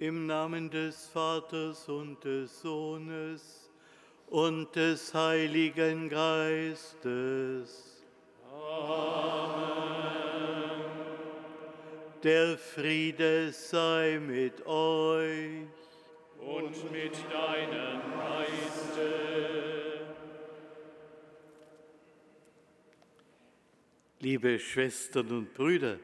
Im Namen des Vaters und des Sohnes und des Heiligen Geistes. Amen. Der Friede sei mit euch. Und mit deinem Geiste. Liebe Schwestern und Brüder,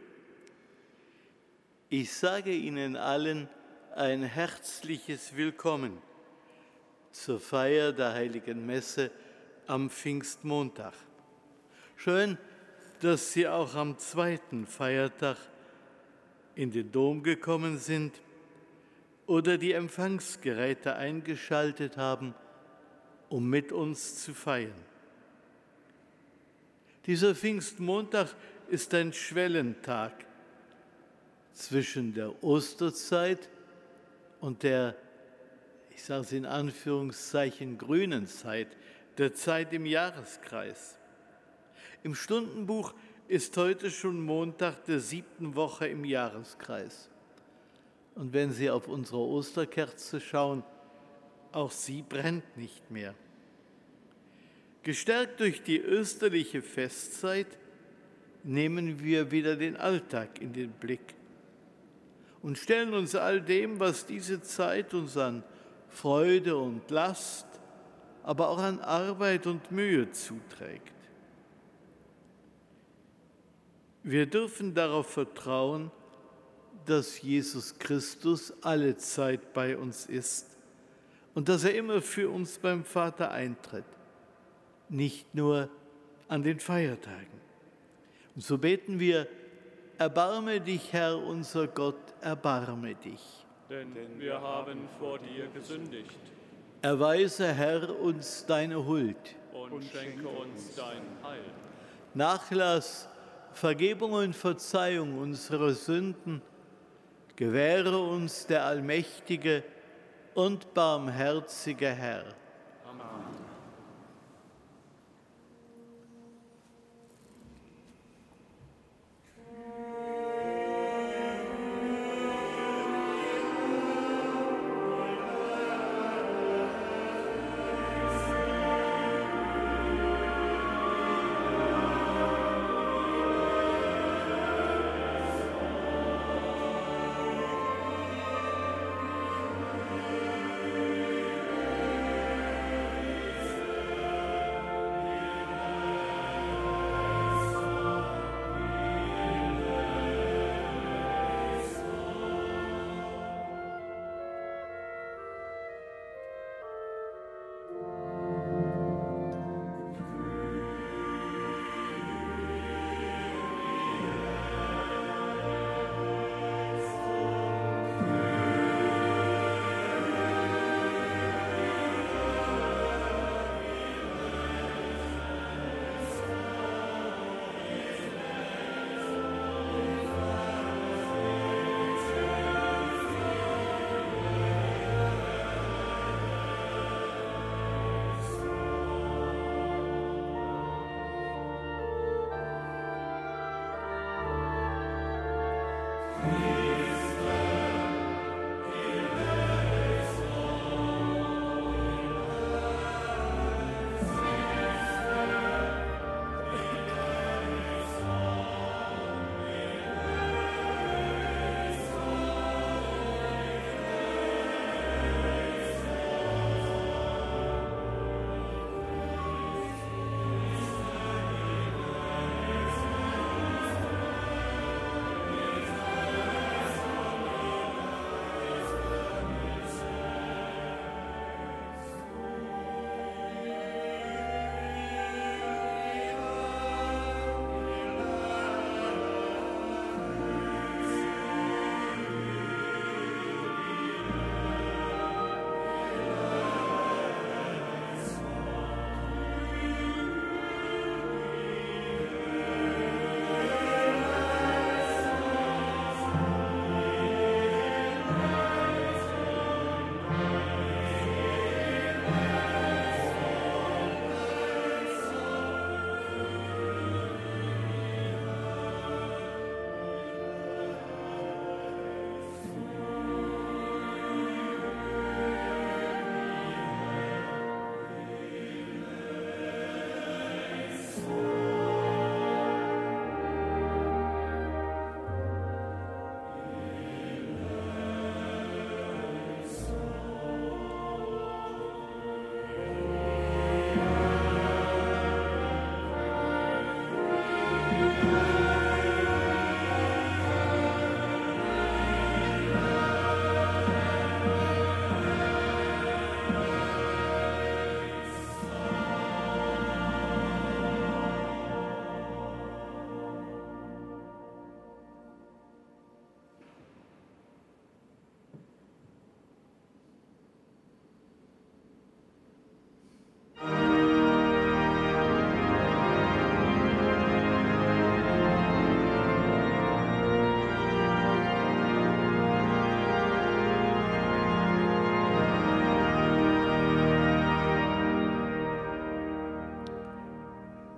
ich sage Ihnen allen ein herzliches Willkommen zur Feier der Heiligen Messe am Pfingstmontag. Schön, dass Sie auch am zweiten Feiertag in den Dom gekommen sind oder die Empfangsgeräte eingeschaltet haben, um mit uns zu feiern. Dieser Pfingstmontag ist ein Schwellentag zwischen der Osterzeit und der, ich sage es in Anführungszeichen, grünen Zeit, der Zeit im Jahreskreis. Im Stundenbuch ist heute schon Montag der 7. Woche im Jahreskreis. Und wenn Sie auf unsere Osterkerze schauen, auch sie brennt nicht mehr. Gestärkt durch die österliche Festzeit nehmen wir wieder den Alltag in den Blick und stellen uns all dem, was diese Zeit uns an Freude und Last, aber auch an Arbeit und Mühe zuträgt. Wir dürfen darauf vertrauen, dass Jesus Christus alle Zeit bei uns ist und dass er immer für uns beim Vater eintritt, nicht nur an den Feiertagen. Und so beten wir: Erbarme dich, Herr, unser Gott, erbarme dich. Denn wir haben vor dir gesündigt. Erweise, Herr, uns deine Huld. Und schenke uns dein Heil. Nachlass, Vergebung und Verzeihung unserer Sünden gewähre uns der allmächtige und barmherzige Herr. Amen.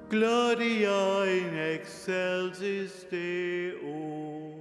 Gloria in excelsis Deo.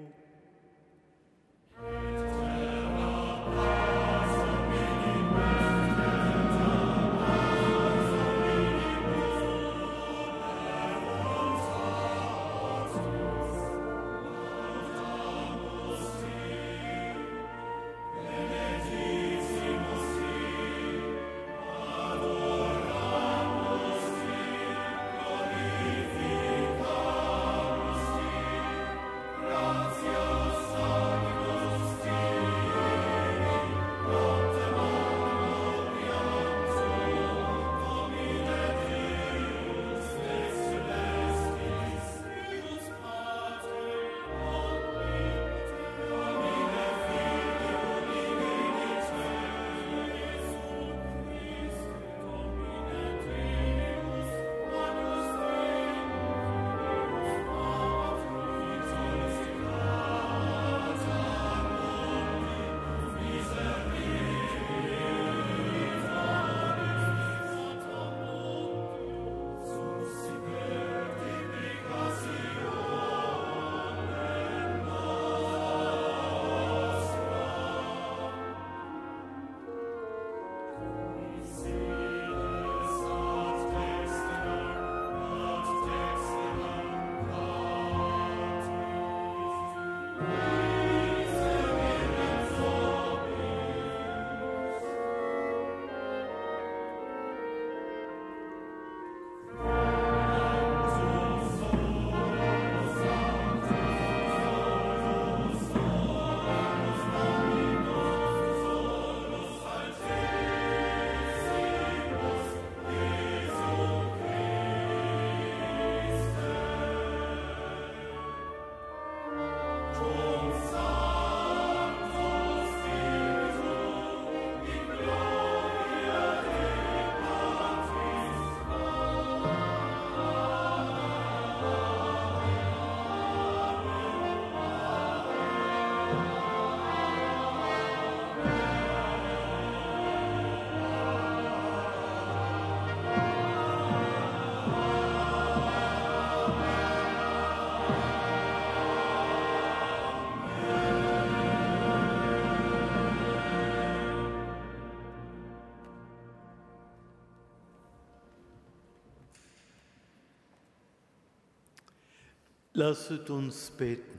Lasset uns beten.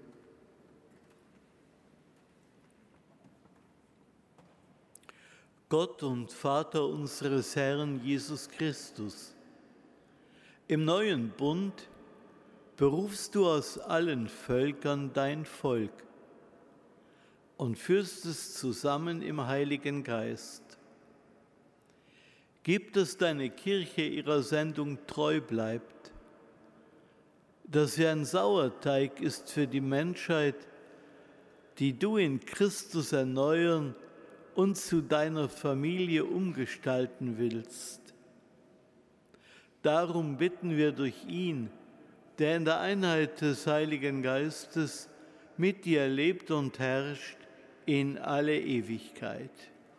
Gott und Vater unseres Herrn Jesus Christus, im neuen Bund berufst du aus allen Völkern dein Volk und führst es zusammen im Heiligen Geist. Gib, dass deine Kirche ihrer Sendung treu bleibt, dass sie ein Sauerteig ist für die Menschheit, die du in Christus erneuern und zu deiner Familie umgestalten willst. Darum bitten wir durch ihn, der in der Einheit des Heiligen Geistes mit dir lebt und herrscht in alle Ewigkeit.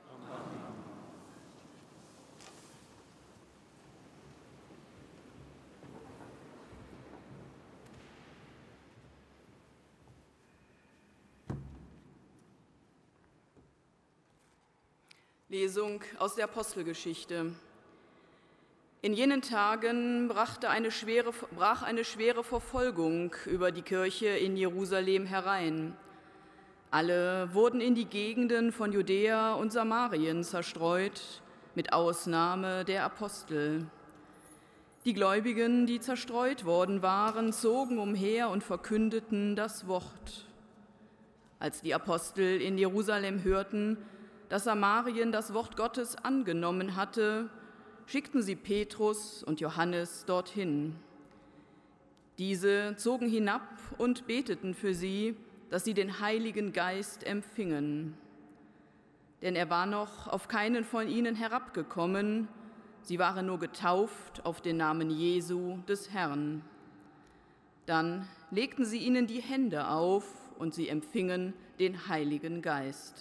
Lesung aus der Apostelgeschichte. In jenen Tagen brach eine schwere Verfolgung über die Kirche in Jerusalem herein. Alle wurden in die Gegenden von Judäa und Samarien zerstreut, mit Ausnahme der Apostel. Die Gläubigen, die zerstreut worden waren, zogen umher und verkündeten das Wort. Als die Apostel in Jerusalem hörten, dass Samarien das Wort Gottes angenommen hatte, schickten sie Petrus und Johannes dorthin. Diese zogen hinab und beteten für sie, dass sie den Heiligen Geist empfingen. Denn er war noch auf keinen von ihnen herabgekommen, sie waren nur getauft auf den Namen Jesu des Herrn. Dann legten sie ihnen die Hände auf und sie empfingen den Heiligen Geist.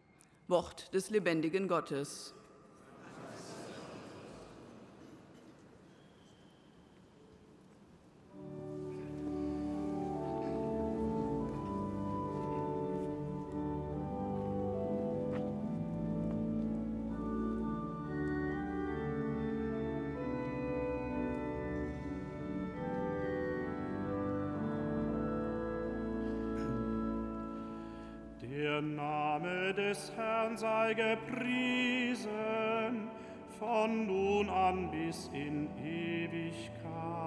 Wort des lebendigen Gottes. Der Name des Herrn sei gepriesen, von nun an bis in Ewigkeit.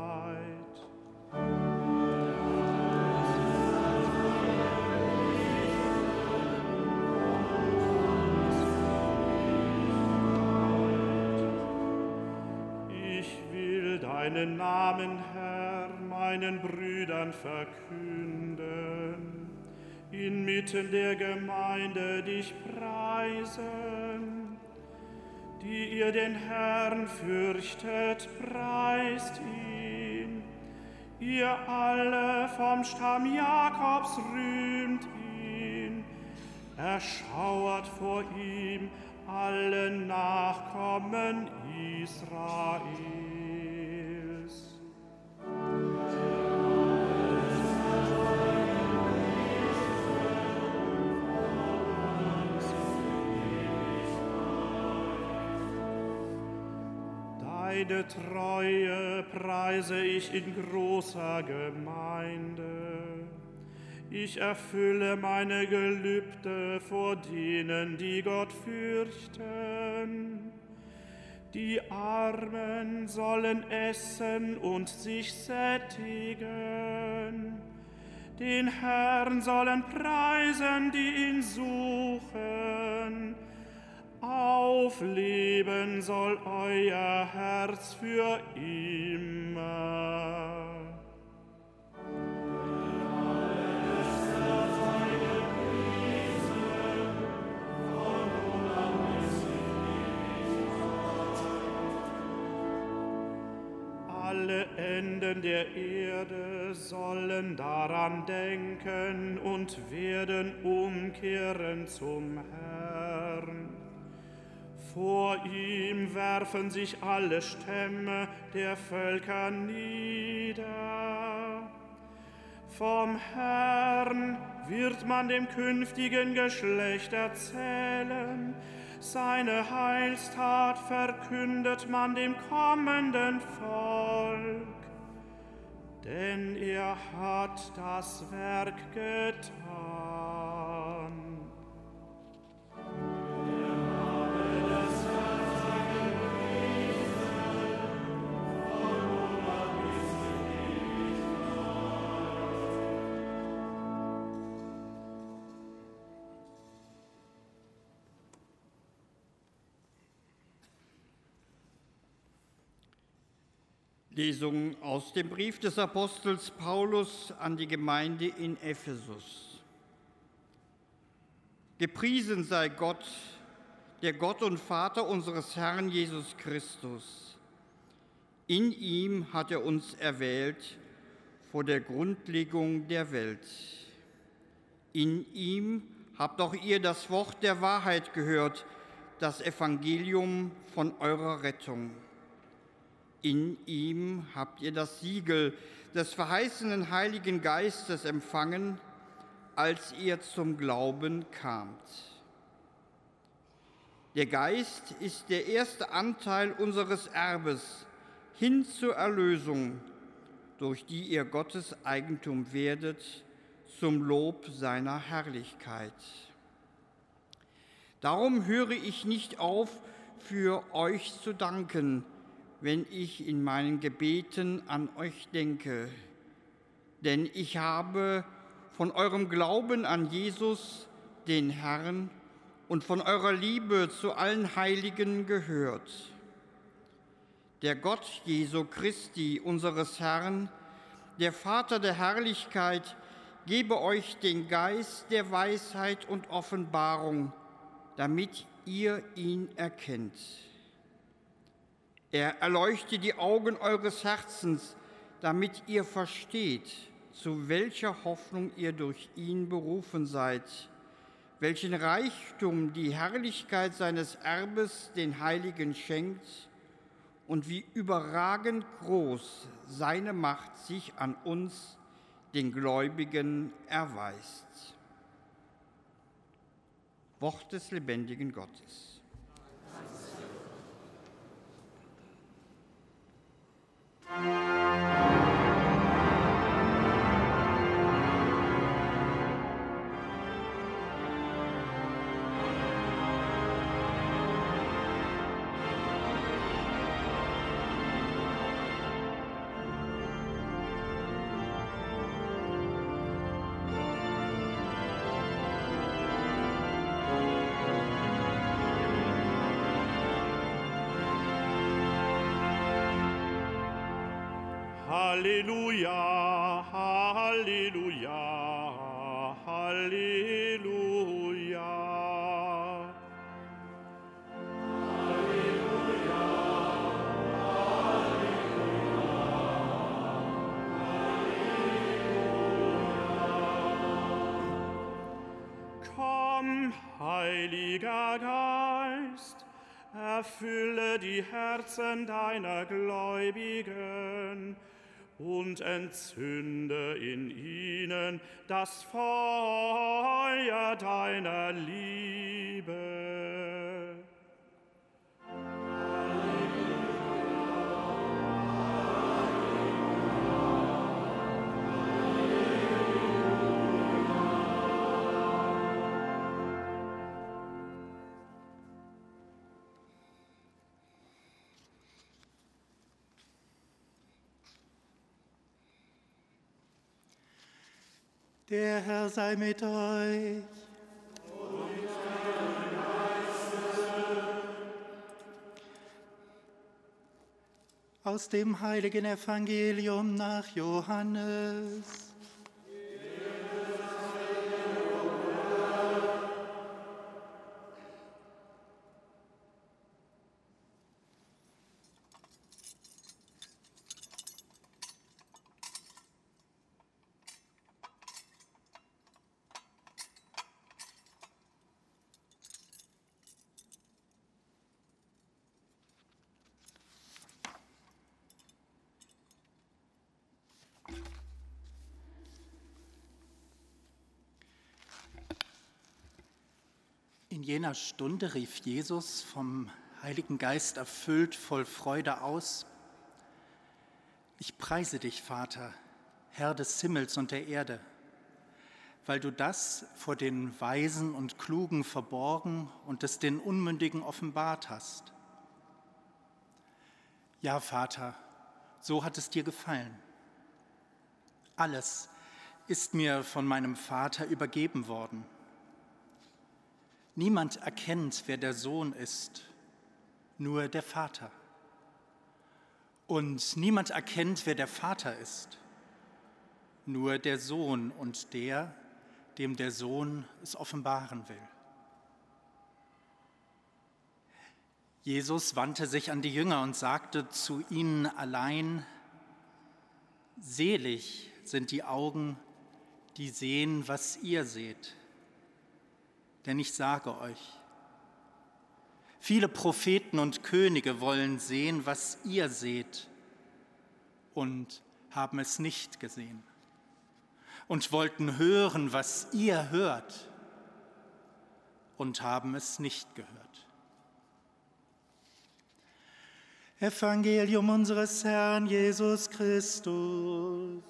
Ich will deinen Namen, Herr, meinen Brüdern verkünden, inmitten der Gemeinde dich preisen. Die ihr den Herrn fürchtet, preist ihn. Ihr alle vom Stamm Jakobs rühmt ihn. Erschauert vor ihm alle Nachkommen Israels. Deine Treue preise ich in großer Gemeinde. Ich erfülle meine Gelübde vor denen, die Gott fürchten. Die Armen sollen essen und sich sättigen. Den Herrn sollen preisen, die ihn suchen. Aufleben soll euer Herz für immer. Alle Enden der Erde sollen daran denken und werden umkehren zum Herrn. Vor ihm werfen sich alle Stämme der Völker nieder. Vom Herrn wird man dem künftigen Geschlecht erzählen. Seine Heilstat verkündet man dem kommenden Volk. Denn er hat das Werk getan. Lesung aus dem Brief des Apostels Paulus an die Gemeinde in Ephesus. Gepriesen sei Gott, der Gott und Vater unseres Herrn Jesus Christus. In ihm hat er uns erwählt vor der Grundlegung der Welt. In ihm habt auch ihr das Wort der Wahrheit gehört, das Evangelium von eurer Rettung. In ihm habt ihr das Siegel des verheißenen Heiligen Geistes empfangen, als ihr zum Glauben kamt. Der Geist ist der erste Anteil unseres Erbes hin zur Erlösung, durch die ihr Gottes Eigentum werdet, zum Lob seiner Herrlichkeit. Darum höre ich nicht auf, für euch zu danken, wenn ich in meinen Gebeten an euch denke. Denn ich habe von eurem Glauben an Jesus, den Herrn, und von eurer Liebe zu allen Heiligen gehört. Der Gott Jesu Christi, unseres Herrn, der Vater der Herrlichkeit, gebe euch den Geist der Weisheit und Offenbarung, damit ihr ihn erkennt. Er erleuchte die Augen eures Herzens, damit ihr versteht, zu welcher Hoffnung ihr durch ihn berufen seid, welchen Reichtum die Herrlichkeit seines Erbes den Heiligen schenkt und wie überragend groß seine Macht sich an uns, den Gläubigen, erweist. Wort des lebendigen Gottes. Halleluja, Halleluja, Halleluja. Komm, Heiliger Geist, erfülle die Herzen deiner Gläubigen und entzünde in ihnen das Feuer deiner Liebe. Der Herr sei mit euch. Aus dem heiligen Evangelium nach Johannes. In jener Stunde rief Jesus, vom Heiligen Geist erfüllt, voll Freude aus: Ich preise dich, Vater, Herr des Himmels und der Erde, weil du das vor den Weisen und Klugen verborgen und es den Unmündigen offenbart hast. Ja, Vater, so hat es dir gefallen. Alles ist mir von meinem Vater übergeben worden. Niemand erkennt, wer der Sohn ist, nur der Vater. Und niemand erkennt, wer der Vater ist, nur der Sohn und der, dem der Sohn es offenbaren will. Jesus wandte sich an die Jünger und sagte zu ihnen allein: Selig sind die Augen, die sehen, was ihr seht. Denn ich sage euch, viele Propheten und Könige wollen sehen, was ihr seht, und haben es nicht gesehen, und wollten hören, was ihr hört, und haben es nicht gehört. Evangelium unseres Herrn Jesus Christus.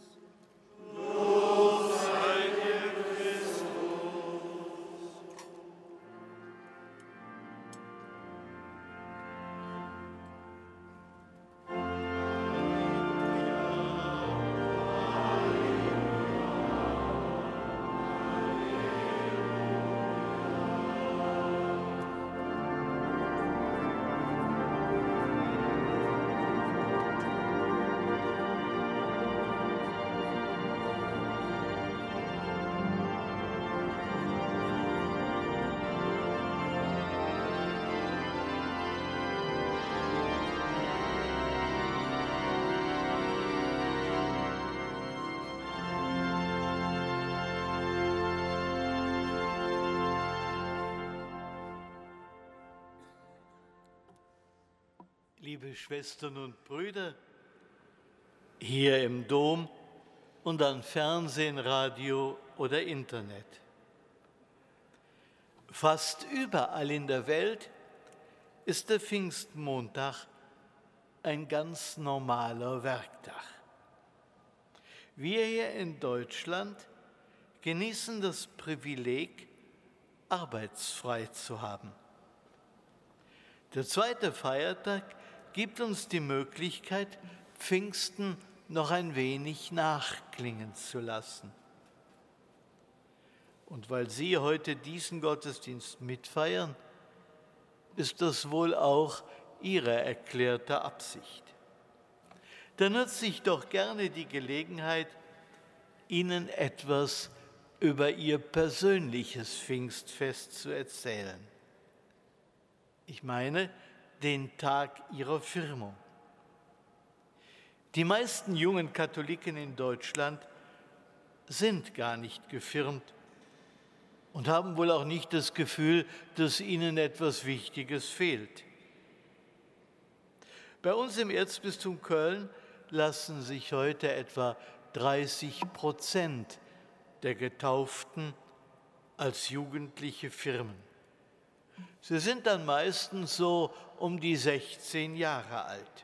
Liebe Schwestern und Brüder, hier im Dom und an Fernsehen, Radio oder Internet. Fast überall in der Welt ist der Pfingstmontag ein ganz normaler Werktag. Wir hier in Deutschland genießen das Privileg, arbeitsfrei zu haben. Der zweite Feiertag gibt uns die Möglichkeit, Pfingsten noch ein wenig nachklingen zu lassen. Und weil Sie heute diesen Gottesdienst mitfeiern, ist das wohl auch Ihre erklärte Absicht. dann nutze ich doch gerne die Gelegenheit, Ihnen etwas über Ihr persönliches Pfingstfest zu erzählen. Ich meine den Tag Ihrer Firmung. Die meisten jungen Katholiken in Deutschland sind gar nicht gefirmt und haben wohl auch nicht das Gefühl, dass ihnen etwas Wichtiges fehlt. Bei uns im Erzbistum Köln lassen sich heute etwa 30% der Getauften als Jugendliche firmen. Sie sind dann meistens so um die 16 Jahre alt.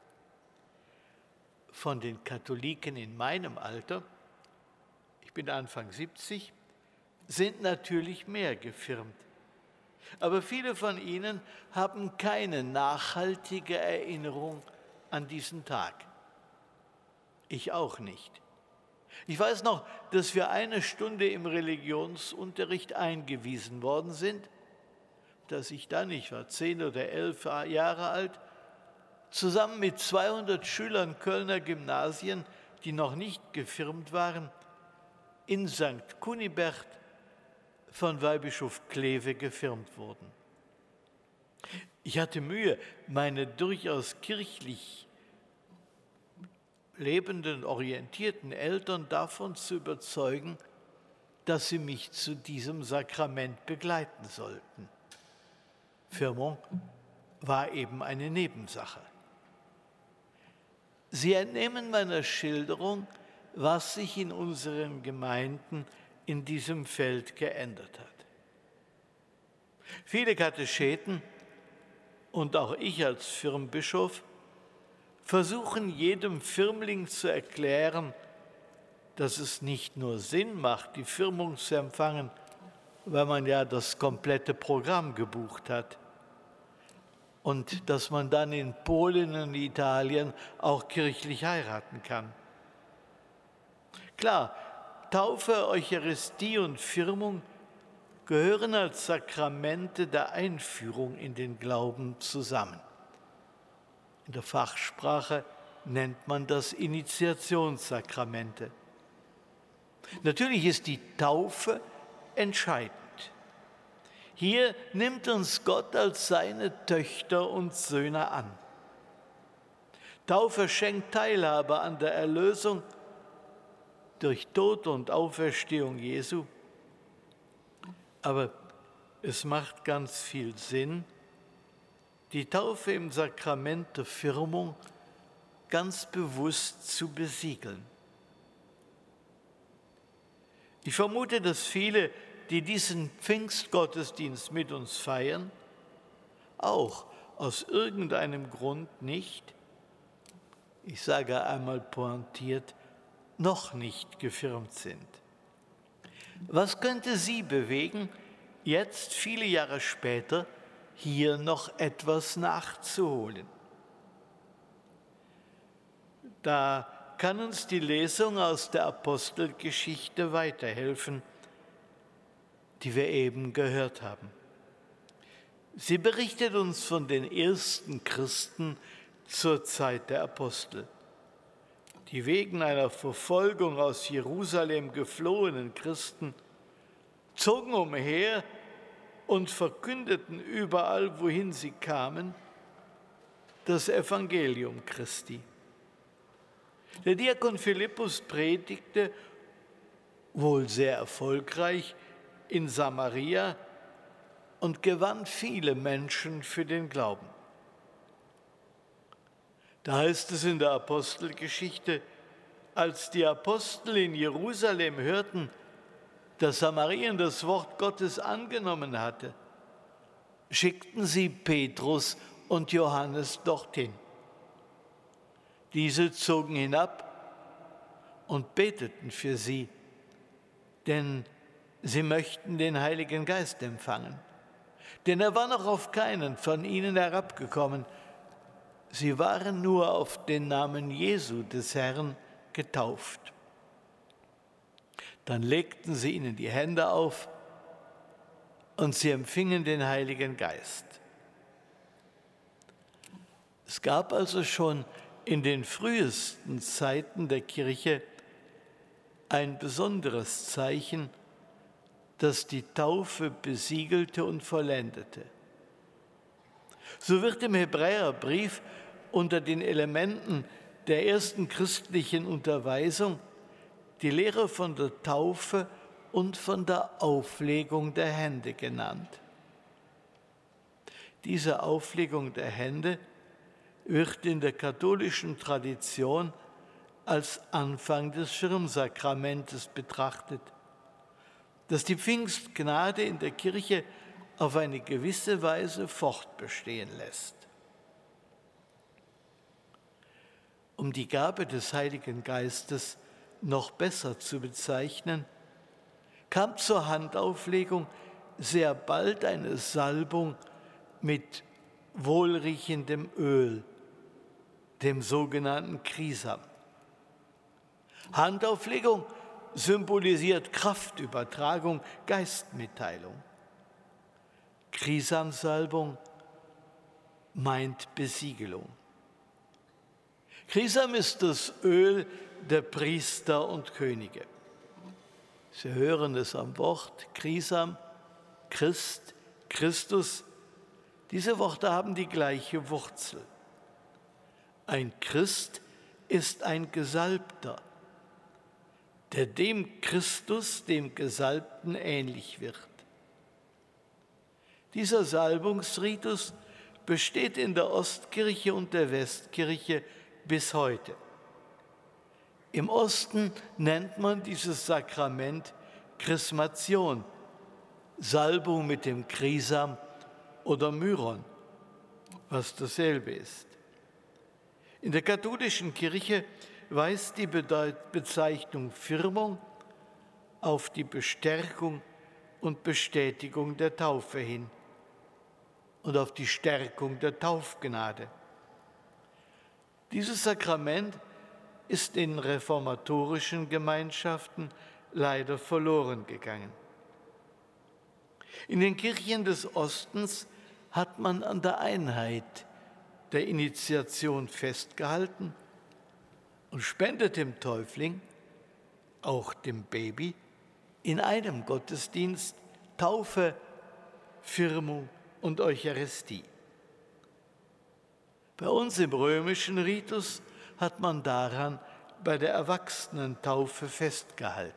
Von den Katholiken in meinem Alter, ich bin Anfang 70, sind natürlich mehr gefirmt. Aber viele von ihnen haben keine nachhaltige Erinnerung an diesen Tag. Ich auch nicht. Ich weiß noch, dass wir eine Stunde im Religionsunterricht eingewiesen worden sind, dass ich dann, ich war 10 oder 11 Jahre alt, zusammen mit 200 Schülern Kölner Gymnasien, die noch nicht gefirmt waren, in St. Kunibert von Weihbischof Kleve gefirmt wurden. Ich hatte Mühe, meine durchaus kirchlich lebenden, orientierten Eltern davon zu überzeugen, dass sie mich zu diesem Sakrament begleiten sollten. Firmung war eben eine Nebensache. Sie entnehmen meiner Schilderung, was sich in unseren Gemeinden in diesem Feld geändert hat. Viele Katecheten und auch ich als Firmbischof versuchen jedem Firmling zu erklären, dass es nicht nur Sinn macht, die Firmung zu empfangen, weil man ja das komplette Programm gebucht hat, und dass man dann in Polen und Italien auch kirchlich heiraten kann. Klar, Taufe, Eucharistie und Firmung gehören als Sakramente der Einführung in den Glauben zusammen. In der Fachsprache nennt man das Initiationssakramente. Natürlich ist die Taufe entscheidend. Hier nimmt uns Gott als seine Töchter und Söhne an. Taufe schenkt Teilhabe an der Erlösung durch Tod und Auferstehung Jesu. Aber es macht ganz viel Sinn, die Taufe im Sakrament der Firmung ganz bewusst zu besiegeln. Ich vermute, dass viele, die diesen Pfingstgottesdienst mit uns feiern, auch aus irgendeinem Grund nicht, ich sage einmal pointiert, noch nicht gefirmt sind. Was könnte Sie bewegen, jetzt, viele Jahre später, hier noch etwas nachzuholen? Da kann uns die Lesung aus der Apostelgeschichte weiterhelfen, die wir eben gehört haben. Sie berichtet uns von den ersten Christen zur Zeit der Apostel, die wegen einer Verfolgung aus Jerusalem geflohenen Christen zogen umher und verkündeten überall, wohin sie kamen, das Evangelium Christi. Der Diakon Philippus predigte, wohl sehr erfolgreich, in Samaria und gewann viele Menschen für den Glauben. Da heißt es in der Apostelgeschichte, als die Apostel in Jerusalem hörten, dass Samarien das Wort Gottes angenommen hatte, schickten sie Petrus und Johannes dorthin. Diese zogen hinab und beteten für sie, denn sie möchten den Heiligen Geist empfangen. Denn er war noch auf keinen von ihnen herabgekommen. Sie waren nur auf den Namen Jesu des Herrn getauft. Dann legten sie ihnen die Hände auf und sie empfingen den Heiligen Geist. Es gab also schon in den frühesten Zeiten der Kirche ein besonderes Zeichen, das die Taufe besiegelte und vollendete. So wird im Hebräerbrief unter den Elementen der ersten christlichen Unterweisung die Lehre von der Taufe und von der Auflegung der Hände genannt. Diese Auflegung der Hände wird in der katholischen Tradition als Anfang des Firmsakramentes betrachtet, das die Pfingstgnade in der Kirche auf eine gewisse Weise fortbestehen lässt. Um die Gabe des Heiligen Geistes noch besser zu bezeichnen, kam zur Handauflegung sehr bald eine Salbung mit wohlriechendem Öl, dem sogenannten Chrisam. Handauflegung symbolisiert Kraftübertragung, Geistmitteilung. Chrisamsalbung meint Besiegelung. Chrisam ist das Öl der Priester und Könige. Sie hören es am Wort Chrisam, Christ, Christus. Diese Worte haben die gleiche Wurzel. Ein Christ ist ein Gesalbter, der dem Christus, dem Gesalbten, ähnlich wird. Dieser Salbungsritus besteht in der Ostkirche und der Westkirche bis heute. Im Osten nennt man dieses Sakrament Chrismation, Salbung mit dem Chrisam oder Myron, was dasselbe ist. In der katholischen Kirche weist die Bezeichnung Firmung auf die Bestärkung und Bestätigung der Taufe hin und auf die Stärkung der Taufgnade. Dieses Sakrament ist in reformatorischen Gemeinschaften leider verloren gegangen. In den Kirchen des Ostens hat man an der Einheit der Initiation festgehalten und spendet dem Täufling, auch dem Baby, in einem Gottesdienst Taufe, Firmung und Eucharistie. Bei uns im römischen Ritus hat man daran bei der Erwachsenentaufe festgehalten.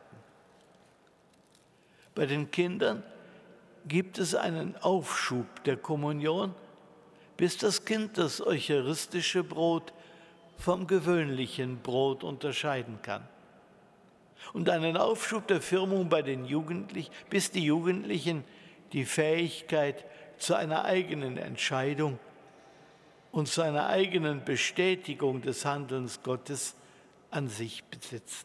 Bei den Kindern gibt es einen Aufschub der Kommunion, bis das Kind das eucharistische Brot vom gewöhnlichen Brot unterscheiden kann. Und einen Aufschub der Firmung bei den Jugendlichen, bis die Jugendlichen die Fähigkeit zu einer eigenen Entscheidung und zu einer eigenen Bestätigung des Handelns Gottes an sich besitzen.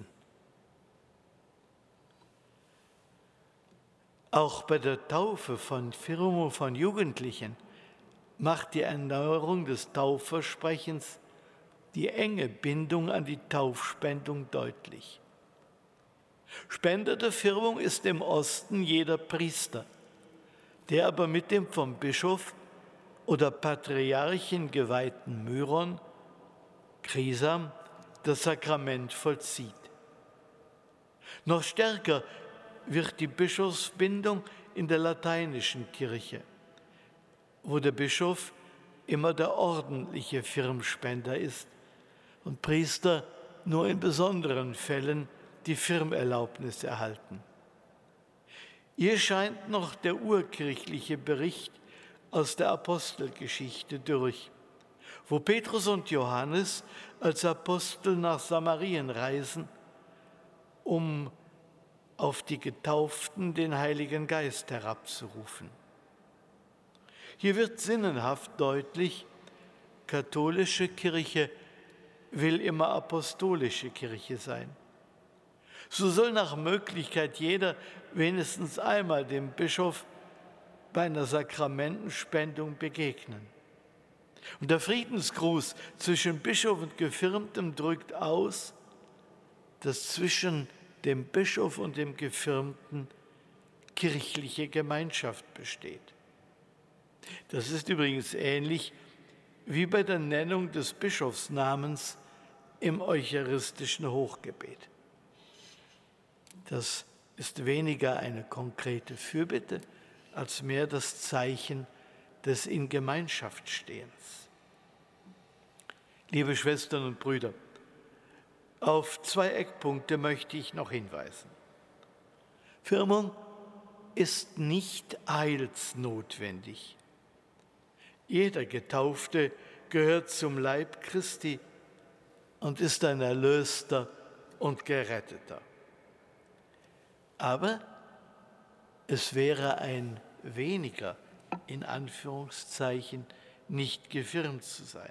Auch bei der Taufe von Firmung von Jugendlichen macht die Erneuerung des Taufversprechens die enge Bindung an die Taufspendung deutlich. Spender der Firmung ist im Osten jeder Priester, der aber mit dem vom Bischof oder Patriarchen geweihten Myron, Chrisam, das Sakrament vollzieht. Noch stärker wird die Bischofsbindung in der lateinischen Kirche, wo der Bischof immer der ordentliche Firmspender ist und Priester nur in besonderen Fällen die Firmerlaubnis erhalten. Hier scheint noch der urkirchliche Bericht aus der Apostelgeschichte durch, wo Petrus und Johannes als Apostel nach Samarien reisen, um auf die Getauften den Heiligen Geist herabzurufen. Hier wird sinnenhaft deutlich, katholische Kirche will immer apostolische Kirche sein. So soll nach Möglichkeit jeder wenigstens einmal dem Bischof bei einer Sakramentenspendung begegnen. Und der Friedensgruß zwischen Bischof und Gefirmtem drückt aus, dass zwischen dem Bischof und dem Gefirmten kirchliche Gemeinschaft besteht. Das ist übrigens ähnlich wie bei der Nennung des Bischofsnamens im eucharistischen Hochgebet. Das ist weniger eine konkrete Fürbitte, als mehr das Zeichen des in Gemeinschaft Stehens. Liebe Schwestern und Brüder, auf 2 Eckpunkte möchte ich noch hinweisen. Firmung ist nicht heilsnotwendig. Jeder Getaufte gehört zum Leib Christi und ist ein Erlöster und Geretteter. Aber es wäre ein weniger, in Anführungszeichen, nicht gefirmt zu sein.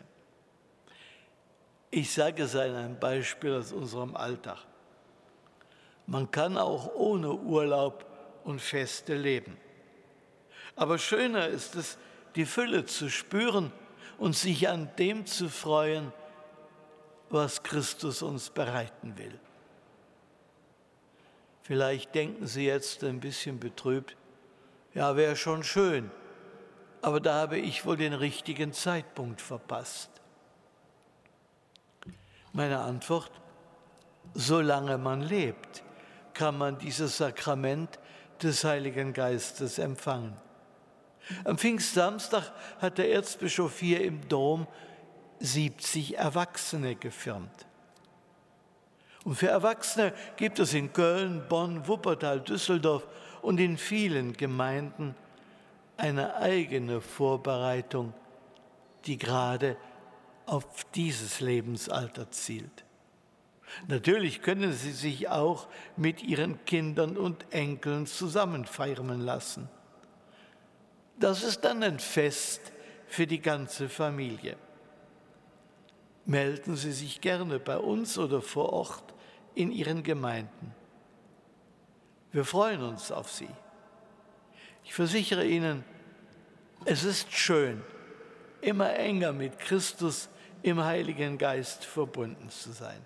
Ich sage es an einem Beispiel aus unserem Alltag. Man kann auch ohne Urlaub und Feste leben. Aber schöner ist es, die Fülle zu spüren und sich an dem zu freuen, was Christus uns bereiten will. Vielleicht denken Sie jetzt ein bisschen betrübt, ja, wäre schon schön, aber da habe ich wohl den richtigen Zeitpunkt verpasst. Meine Antwort: Solange man lebt, kann man dieses Sakrament des Heiligen Geistes empfangen. Am Pfingstsamstag hat der Erzbischof hier im Dom 70 Erwachsene gefirmt. Und für Erwachsene gibt es in Köln, Bonn, Wuppertal, Düsseldorf und in vielen Gemeinden eine eigene Vorbereitung, die gerade auf dieses Lebensalter zielt. Natürlich können sie sich auch mit ihren Kindern und Enkeln zusammenfeiern lassen. Das ist dann ein Fest für die ganze Familie. Melden Sie sich gerne bei uns oder vor Ort in Ihren Gemeinden. Wir freuen uns auf Sie. Ich versichere Ihnen, es ist schön, immer enger mit Christus im Heiligen Geist verbunden zu sein.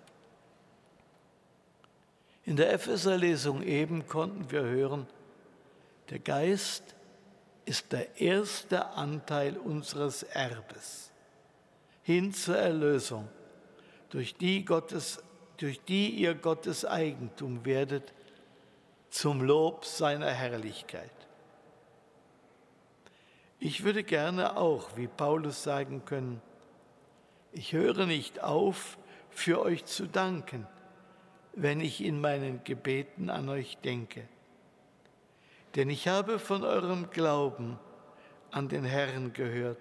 In der Epheser-Lesung eben konnten wir hören, der Geist ist der erste Anteil unseres Erbes hin zur Erlösung, durch die ihr Gottes Eigentum werdet, zum Lob seiner Herrlichkeit. Ich würde gerne auch, wie Paulus, sagen können, ich höre nicht auf, für euch zu danken, wenn ich in meinen Gebeten an euch denke. Denn ich habe von eurem Glauben an den Herrn gehört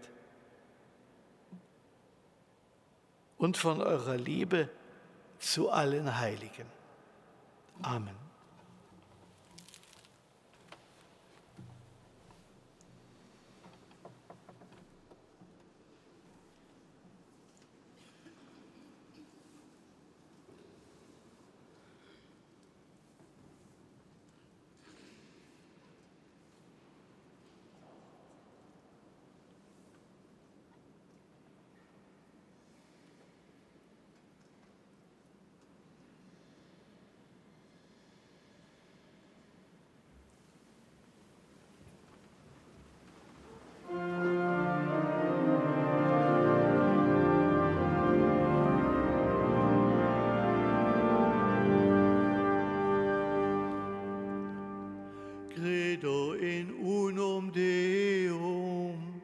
und von eurer Liebe zu allen Heiligen. Amen. Credo in unum Deum.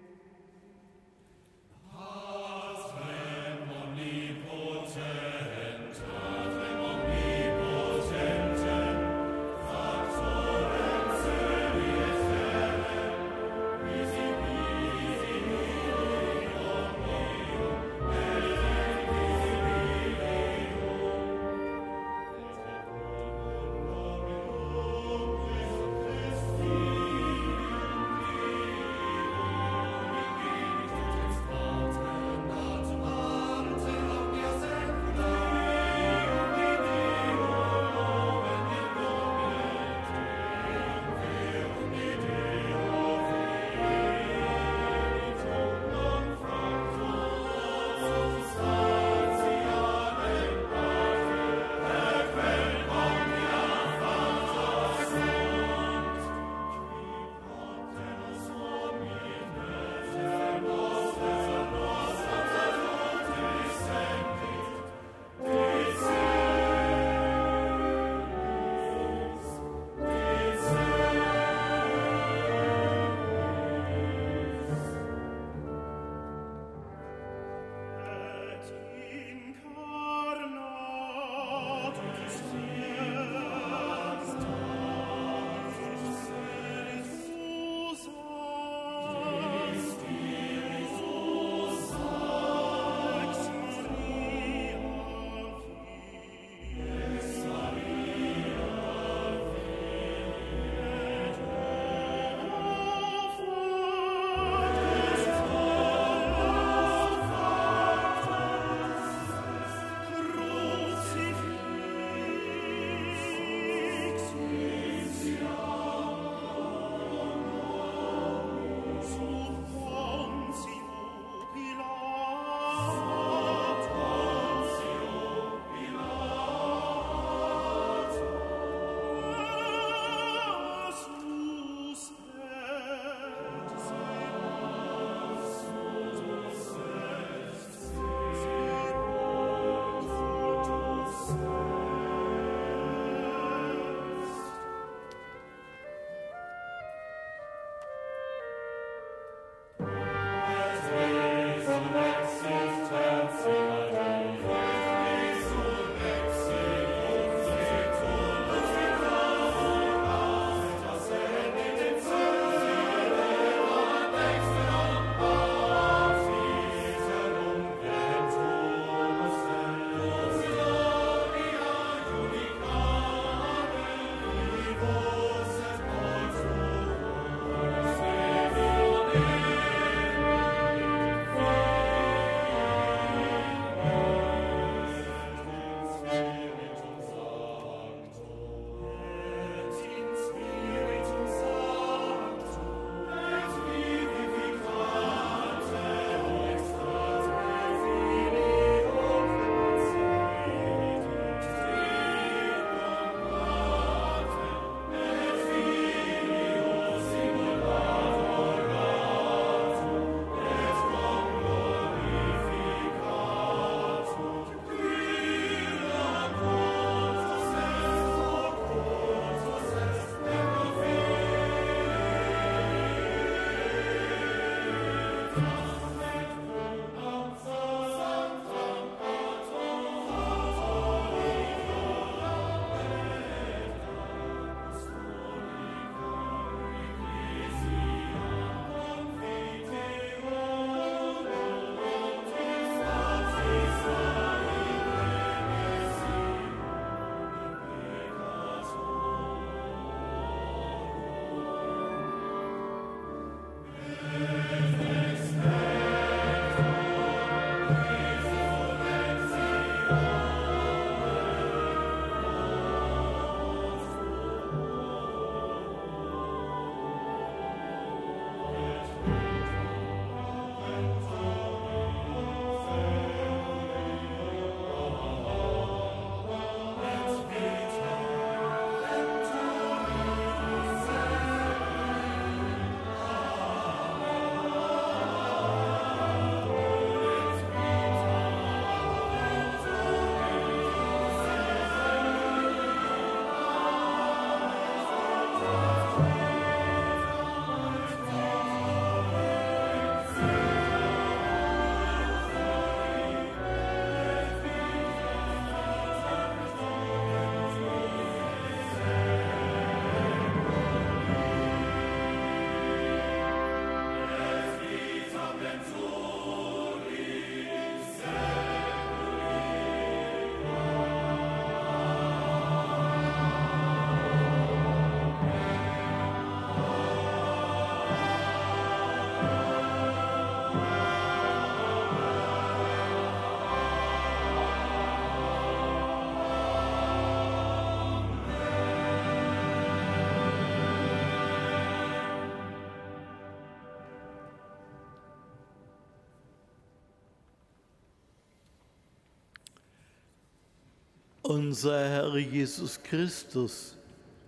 Unser Herr Jesus Christus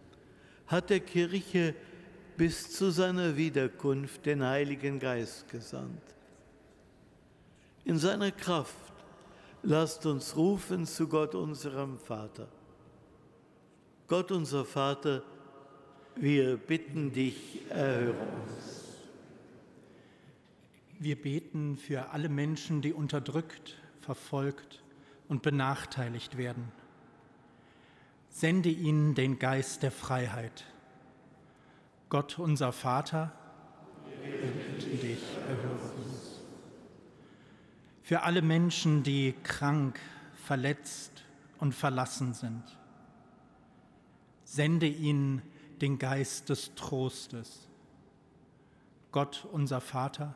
hat der Kirche bis zu seiner Wiederkunft den Heiligen Geist gesandt. In seiner Kraft lasst uns rufen zu Gott, unserem Vater. Gott, unser Vater, wir bitten dich, erhöre uns. Wir beten für alle Menschen, die unterdrückt, verfolgt und benachteiligt werden. Sende ihnen den Geist der Freiheit. Gott, unser Vater, wir bitten dich, erhöre uns. Für alle Menschen, die krank, verletzt und verlassen sind. Sende ihnen den Geist des Trostes. Gott, unser Vater,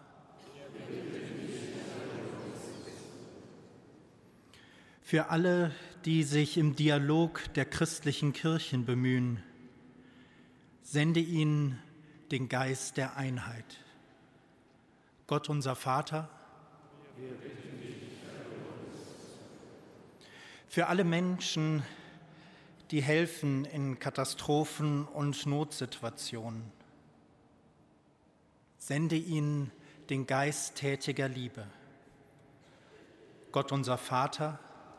für alle, die sich im Dialog der christlichen Kirchen bemühen, sende ihnen den Geist der Einheit. Gott, unser Vater, für alle Menschen, die helfen in Katastrophen und Notsituationen, sende ihnen den Geist tätiger Liebe. Gott, unser Vater,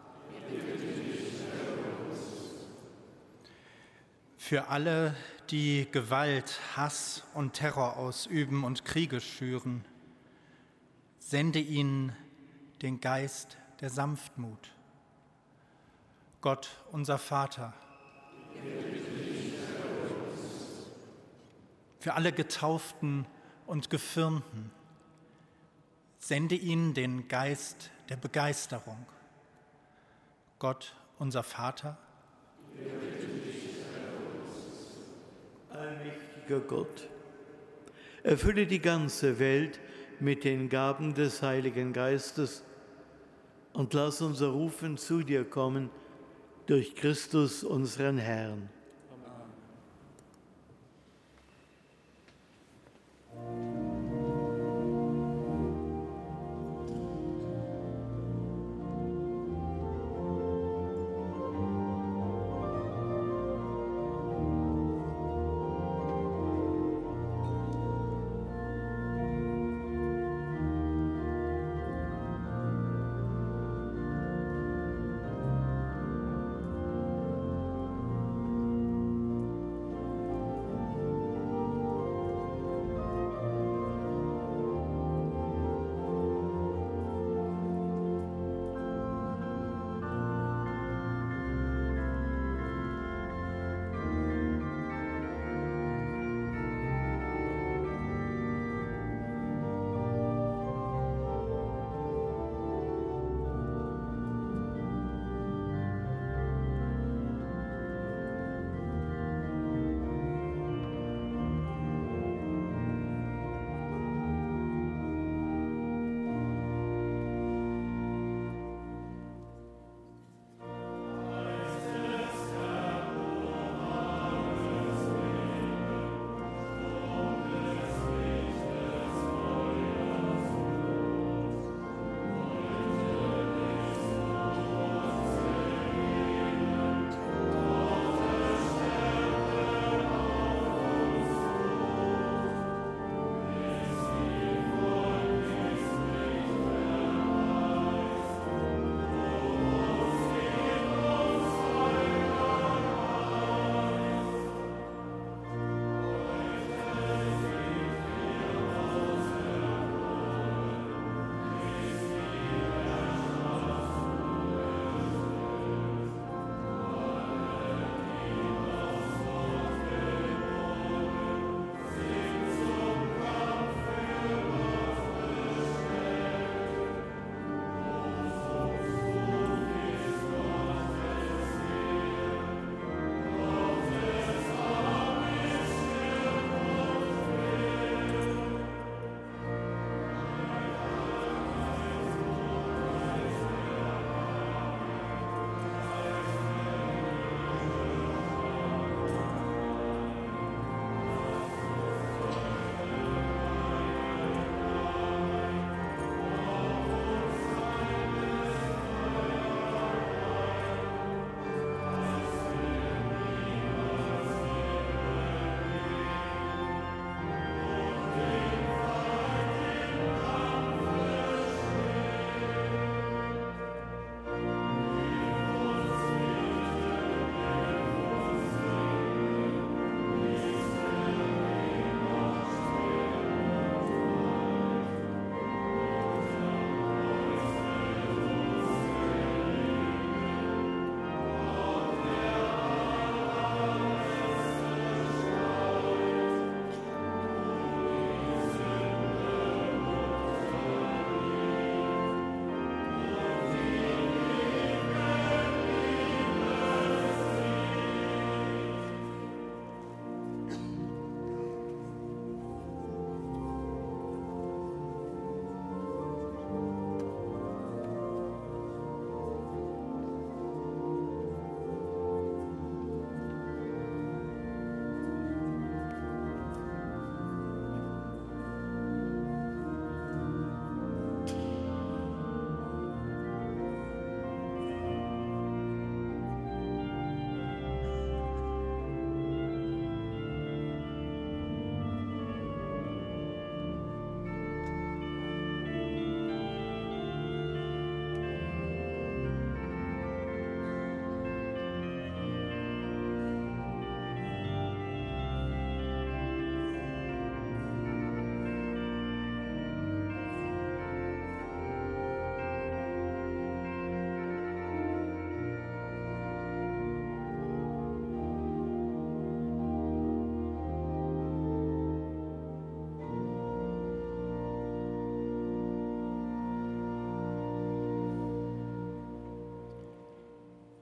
für alle, die Gewalt, Hass und Terror ausüben und Kriege schüren, sende ihnen den Geist der Sanftmut. Gott, unser Vater, für alle Getauften und Gefirmten, sende ihnen den Geist der Begeisterung. Gott, unser Vater, dreieiniger Gott. Erfülle die ganze Welt mit den Gaben des Heiligen Geistes und lass unser Rufen zu dir kommen durch Christus, unseren Herrn.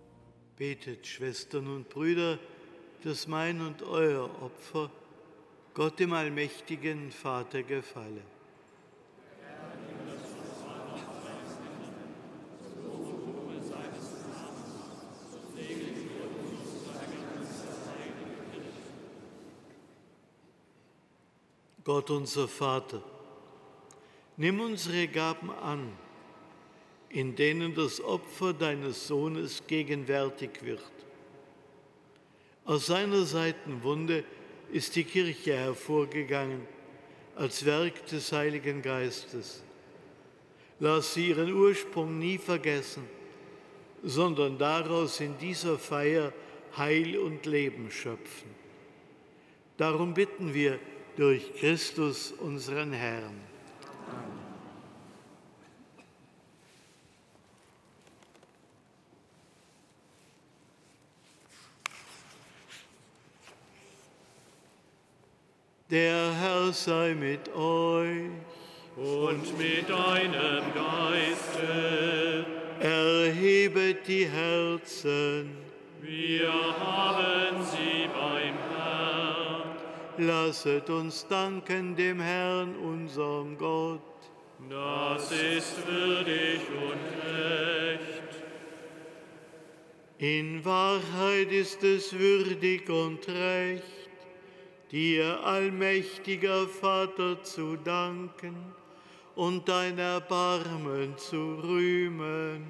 Betet, Schwestern und Brüder, dass mein und euer Opfer Gott dem allmächtigen Vater gefalle. Gott unser Vater, nimm unsere Gaben an, in denen das Opfer deines Sohnes gegenwärtig wird. Aus seiner Seitenwunde ist die Kirche hervorgegangen als Werk des Heiligen Geistes. Lass sie ihren Ursprung nie vergessen, sondern daraus in dieser Feier Heil und Leben schöpfen. Darum bitten wir durch Christus, unseren Herrn. Der Herr sei mit euch. Und mit deinem Geiste. Erhebet die Herzen. Wir haben sie beim Herrn. Lasset uns danken dem Herrn, unserem Gott. Das ist würdig und recht. In Wahrheit ist es würdig und recht, dir, allmächtiger Vater, zu danken und dein Erbarmen zu rühmen.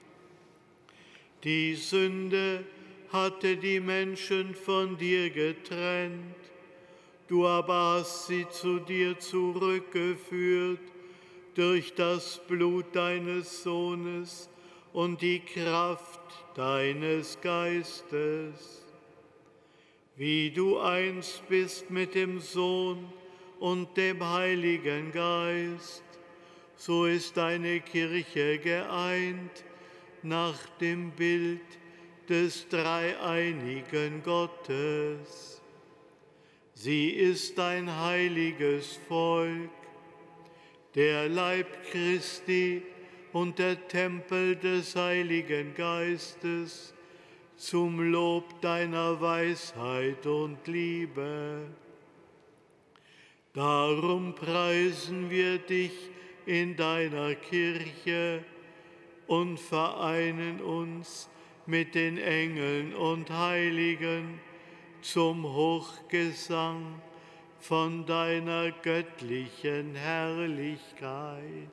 Die Sünde hatte die Menschen von dir getrennt, du aber hast sie zu dir zurückgeführt durch das Blut deines Sohnes und die Kraft deines Geistes. Wie du eins bist mit dem Sohn und dem Heiligen Geist, so ist deine Kirche geeint nach dem Bild des dreieinigen Gottes. Sie ist ein heiliges Volk, der Leib Christi und der Tempel des Heiligen Geistes, zum Lob deiner Weisheit und Liebe. Darum preisen wir dich in deiner Kirche und vereinen uns mit den Engeln und Heiligen zum Hochgesang von deiner göttlichen Herrlichkeit.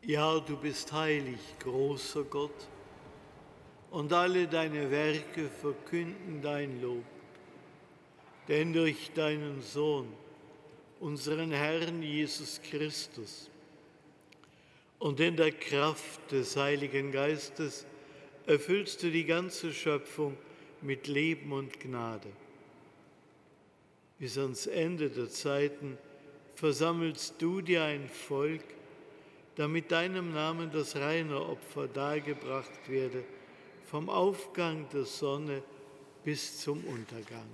Ja, du bist heilig, großer Gott, und alle deine Werke verkünden dein Lob. Denn durch deinen Sohn, unseren Herrn Jesus Christus, und in der Kraft des Heiligen Geistes erfüllst du die ganze Schöpfung mit Leben und Gnade. Bis ans Ende der Zeiten versammelst du dir ein Volk, damit deinem Namen das reine Opfer dargebracht werde, vom Aufgang der Sonne bis zum Untergang.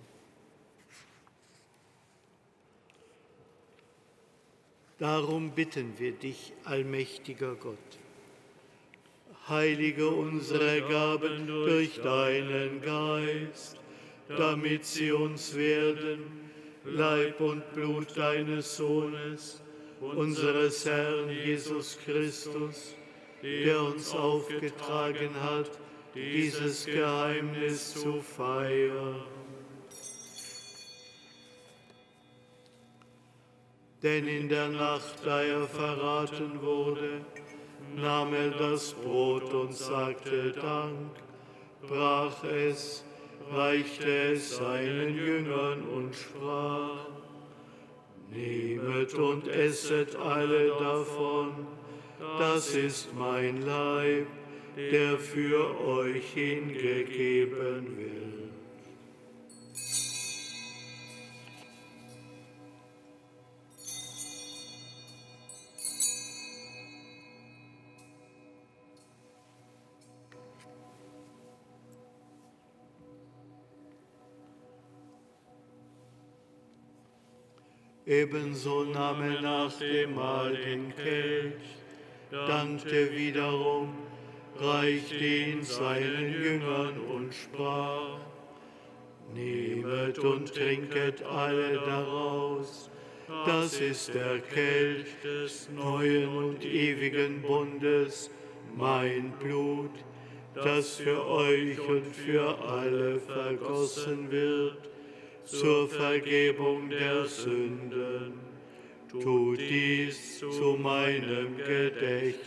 Darum bitten wir dich, allmächtiger Gott. Heilige unsere Gaben durch deinen Geist, damit sie uns werden, Leib und Blut deines Sohnes, unseres Herrn Jesus Christus, der uns aufgetragen hat, dieses Geheimnis zu feiern. Denn in der Nacht, da er verraten wurde, nahm er das Brot und sagte Dank, brach es, reichte es seinen Jüngern und sprach: Nehmet und esset alle davon, das ist mein Leib, der für euch hingegeben wird. Ebenso nahm er nach dem Mahl den Kelch, dankte wiederum, reichte ihn seinen Jüngern und sprach: Nehmet und trinket alle daraus, das ist der Kelch des neuen und ewigen Bundes, mein Blut, das für euch und für alle vergossen wird, zur Vergebung der Sünden. Tut dies zu meinem Gedächtnis.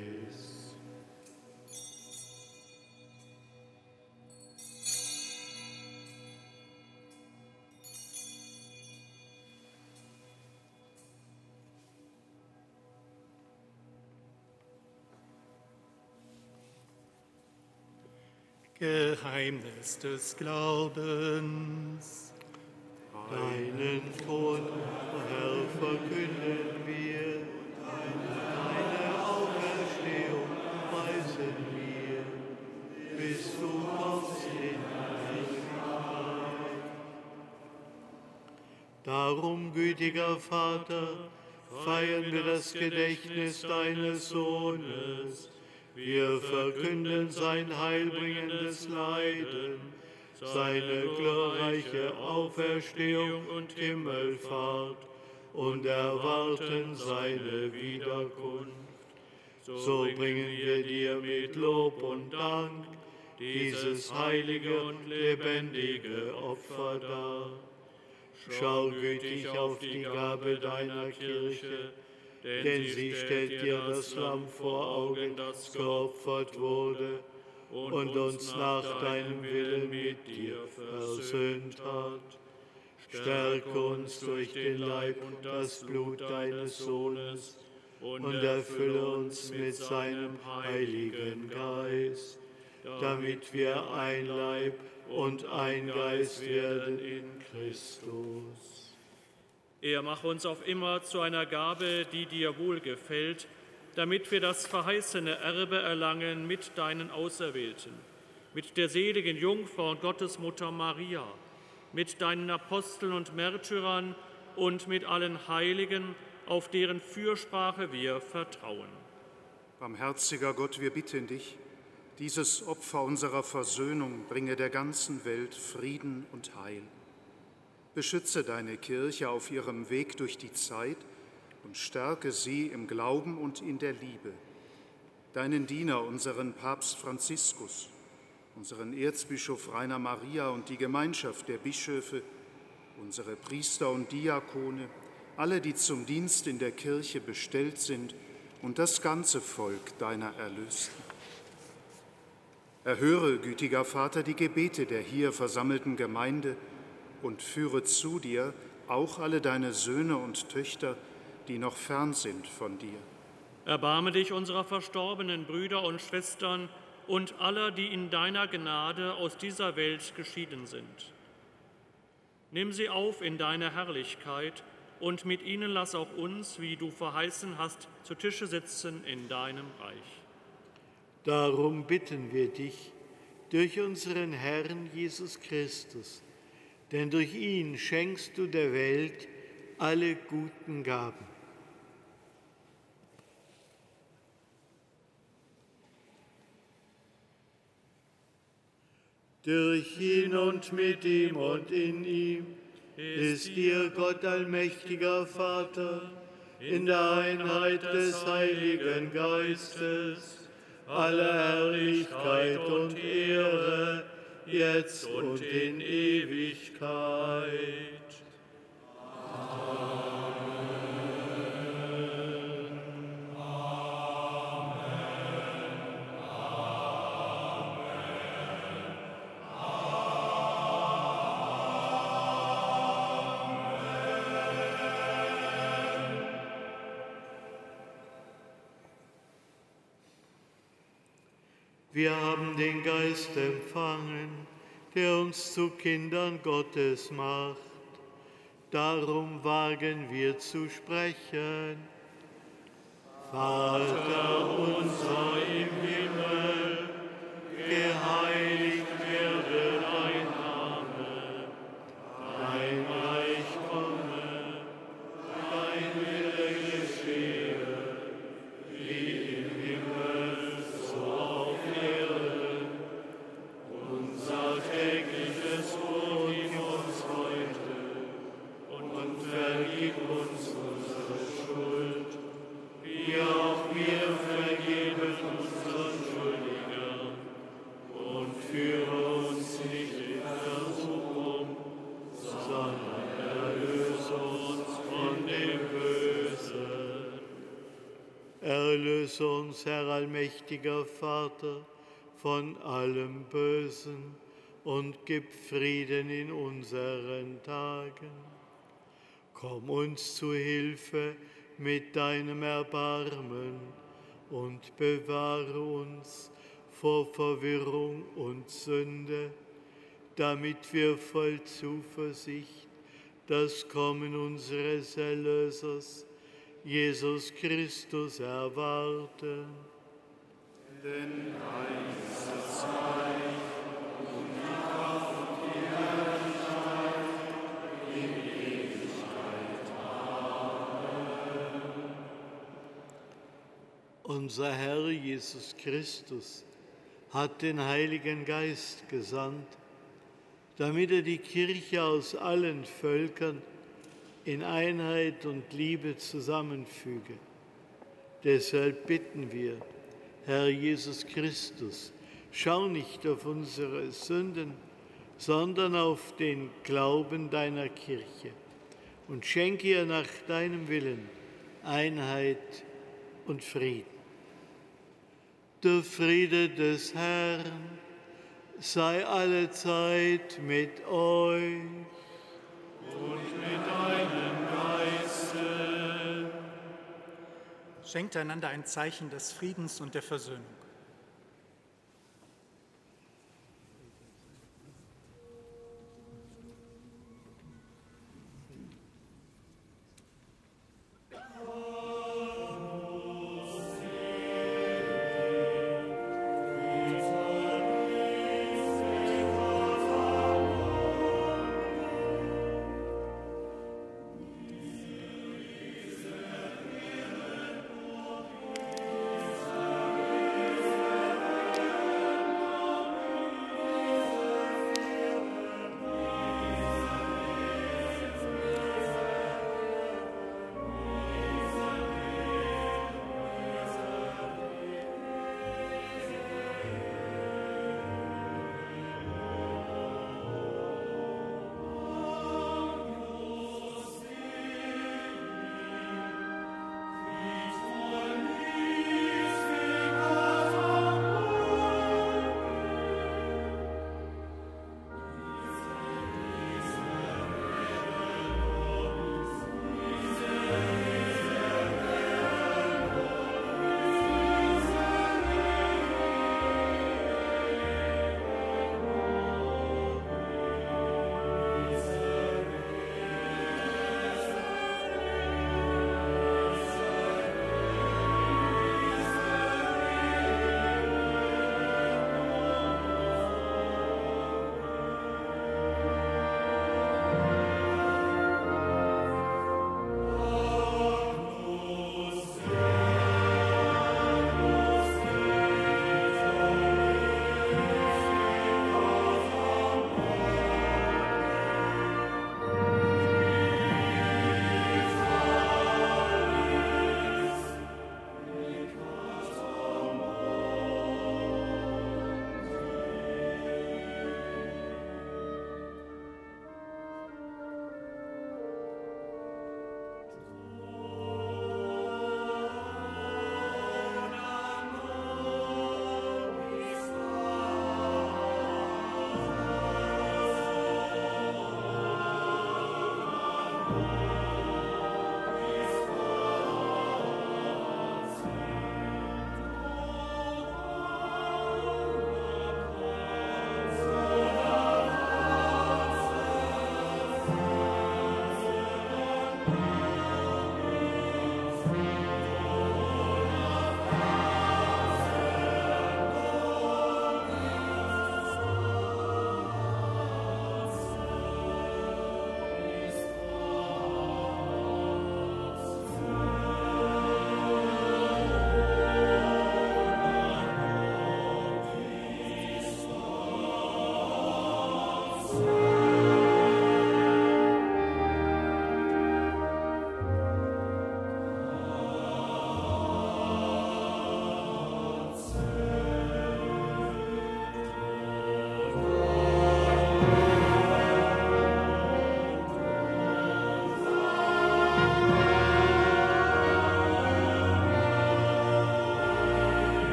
Geheimnis des Glaubens. Deinen Tod, Herr, verkünden wir, deine Auferstehung preisen wir, bis du kommst in Herrlichkeit. Darum, gütiger Vater, feiern wir das Gedächtnis deines Sohnes. Wir verkünden sein heilbringendes Leiden, seine glorreiche Auferstehung und Himmelfahrt und erwarten seine Wiederkunft. So bringen wir dir mit Lob und Dank dieses heilige und lebendige Opfer dar. Schau gütig auf die Gabe deiner Kirche, denn sie stellt dir das Lamm vor Augen, das geopfert wurde und uns nach deinem Willen mit dir versöhnt hat. Stärke uns durch den Leib und das Blut deines Sohnes und erfülle uns mit seinem Heiligen Geist, damit wir ein Leib und ein Geist werden in Christus. Er mache uns auf immer zu einer Gabe, die dir wohlgefällt, damit wir das verheißene Erbe erlangen mit deinen Auserwählten, mit der seligen Jungfrau und Gottesmutter Maria, mit deinen Aposteln und Märtyrern und mit allen Heiligen, auf deren Fürsprache wir vertrauen. Barmherziger Gott, wir bitten dich, dieses Opfer unserer Versöhnung bringe der ganzen Welt Frieden und Heil. Beschütze deine Kirche auf ihrem Weg durch die Zeit und stärke sie im Glauben und in der Liebe. Deinen Diener, unseren Papst Franziskus, unseren Erzbischof Rainer Maria und die Gemeinschaft der Bischöfe, unsere Priester und Diakone, alle, die zum Dienst in der Kirche bestellt sind, und das ganze Volk deiner Erlösten. Erhöre, gütiger Vater, die Gebete der hier versammelten Gemeinde und führe zu dir auch alle deine Söhne und Töchter, die noch fern sind von dir. Erbarme dich unserer verstorbenen Brüder und Schwestern und aller, die in deiner Gnade aus dieser Welt geschieden sind. Nimm sie auf in deine Herrlichkeit und mit ihnen lass auch uns, wie du verheißen hast, zu Tische sitzen in deinem Reich. Darum bitten wir dich durch unseren Herrn Jesus Christus, denn durch ihn schenkst du der Welt alle guten Gaben. Durch ihn und mit ihm und in ihm ist dir, Gott allmächtiger Vater, in der Einheit des Heiligen Geistes, alle Herrlichkeit und Ehre, jetzt und in Ewigkeit. Wir haben den Geist empfangen, der uns zu Kindern Gottes macht. Darum wagen wir zu sprechen. Vater unser im Himmel, geheiligt werde dein Name, dein Reich komme, dein Wille geschehe, wie im Himmel, so auf Erden. Unser tägliches Brot gib uns heute und vergib uns unsere Schuld, wie auch wir vergeben unseren Schuldigern. Und führe uns nicht in Versuchung, sondern erlöse uns von dem Bösen. Erlöse uns, Herr allmächtiger Vater, von allem Bösen und gib Frieden in unseren Tagen. Komm uns zu Hilfe mit deinem Erbarmen und bewahre uns vor Verwirrung und Sünde, damit wir voll Zuversicht das Kommen unseres Erlösers, Jesus Christus, erwarten. Denn dein ist das Reich und die Kraft und die Herrlichkeit in Ewigkeit. Amen. Unser Herr Jesus Christus hat den Heiligen Geist gesandt, damit er die Kirche aus allen Völkern in Einheit und Liebe zusammenfüge. Deshalb bitten wir, Herr Jesus Christus, schau nicht auf unsere Sünden, sondern auf den Glauben deiner Kirche und schenke ihr nach deinem Willen Einheit und Frieden. Der Friede des Herrn sei allezeit mit euch. Und mit deinem Geiste. Schenkt einander ein Zeichen des Friedens und der Versöhnung.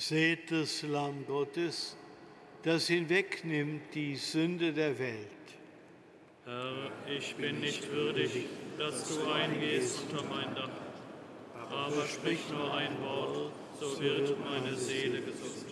Seht das Lamm Gottes, das hinwegnimmt die Sünde der Welt. Herr, ich bin nicht würdig, dass du eingehst unter mein Dach, aber sprich nur ein Wort, so wird meine Seele gesund.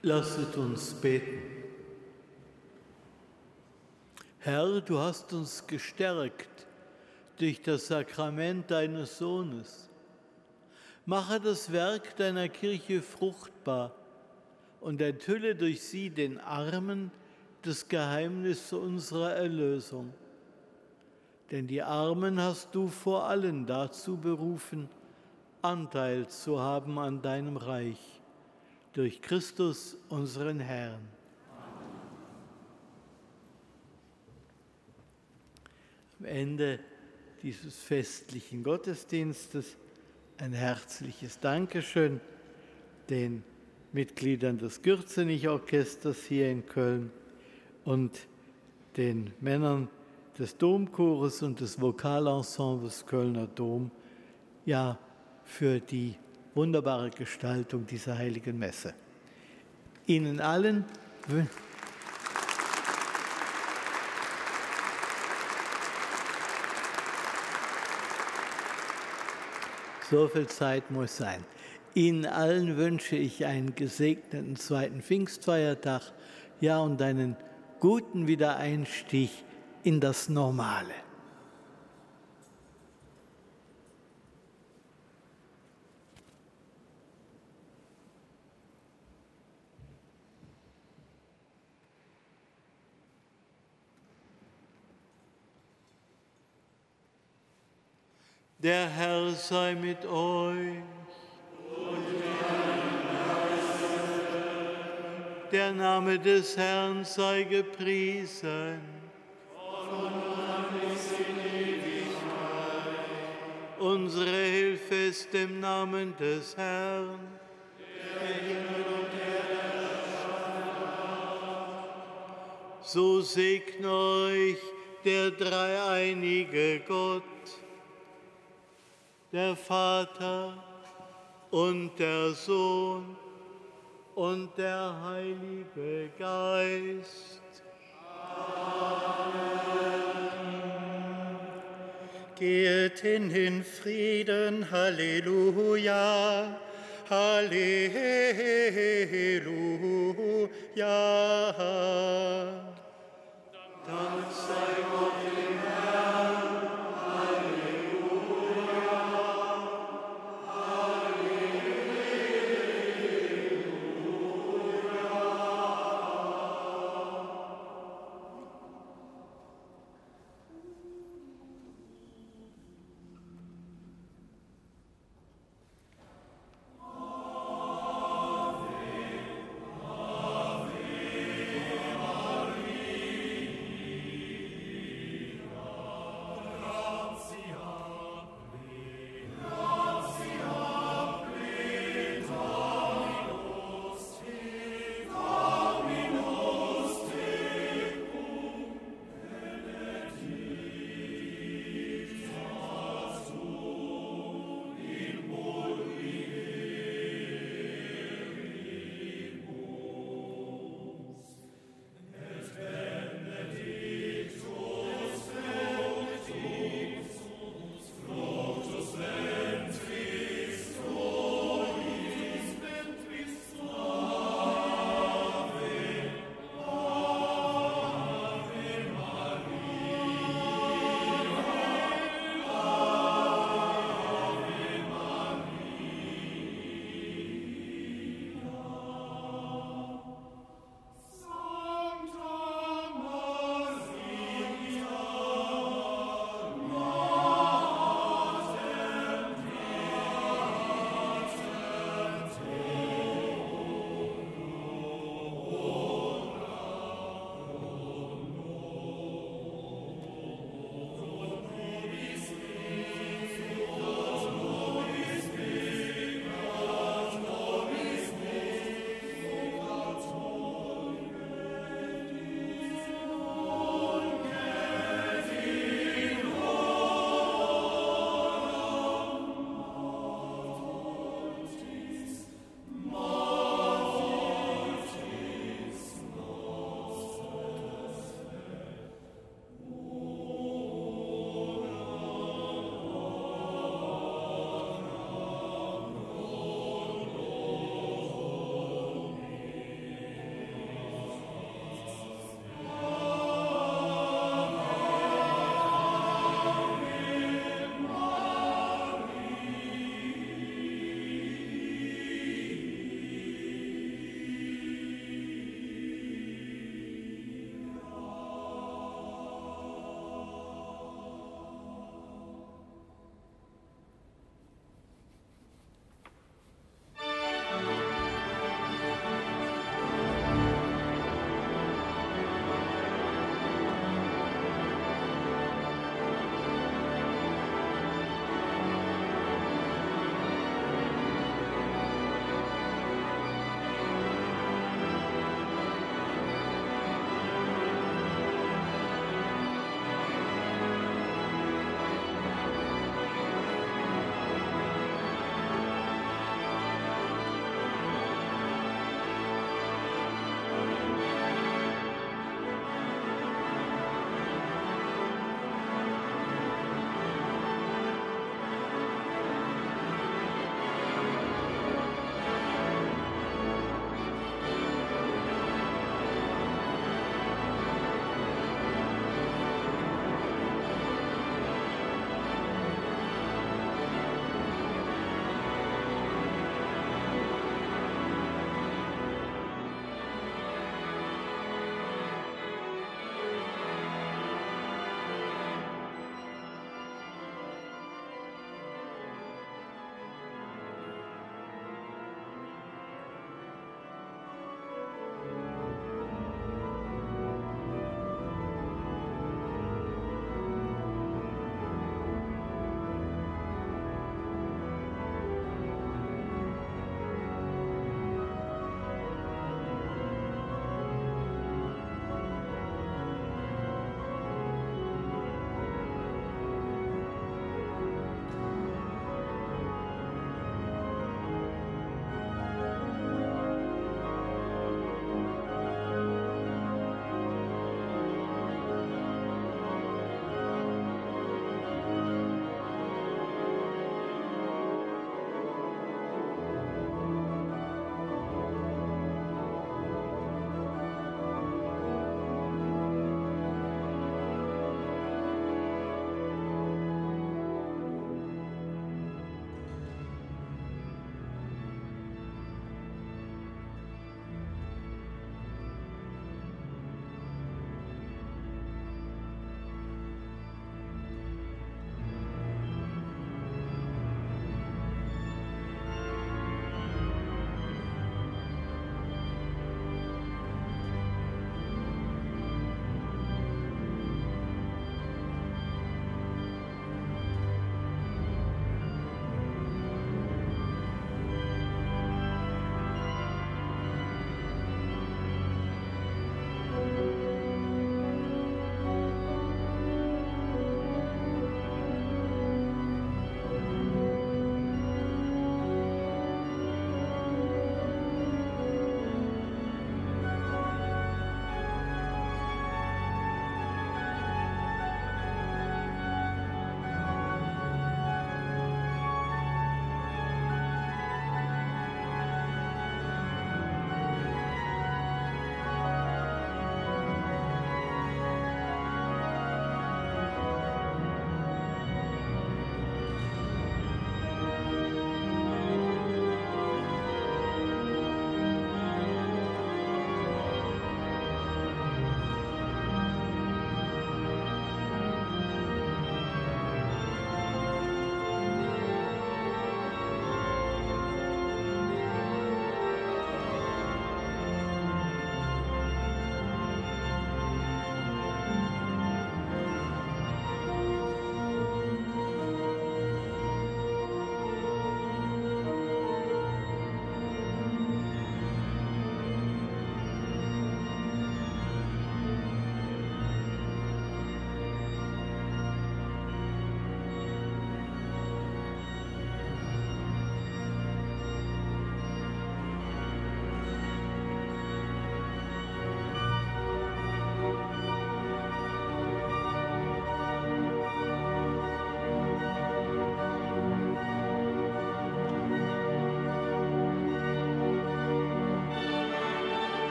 Lasset uns beten. Herr, du hast uns gestärkt durch das Sakrament deines Sohnes. Mache das Werk deiner Kirche fruchtbar und enthülle durch sie den Armen das Geheimnis unserer Erlösung. Denn die Armen hast du vor allen dazu berufen, Anteil zu haben an deinem Reich. Durch Christus, unseren Herrn. Am Ende dieses festlichen Gottesdienstes ein herzliches Dankeschön den Mitgliedern des Gürzenich-Orchesters hier in Köln und den Männern des Domchores und des Vokalensembles Kölner Dom, ja, für die wunderbare Gestaltung dieser heiligen Messe. Ihnen allen so viel Zeit muss sein. Ihnen allen wünsche ich einen gesegneten zweiten Pfingstfeiertag, ja, und einen guten Wiedereinstieg in das Normale. Der Herr sei mit euch. Der Name des Herrn sei gepriesen. Unsere Hilfe ist im Namen des Herrn. So segne euch der dreieinige Gott, der Vater und der Sohn und der Heilige Geist. Amen. Geht hin in Frieden, Halleluja, Halleluja. Dank sei Gott dem Herrn.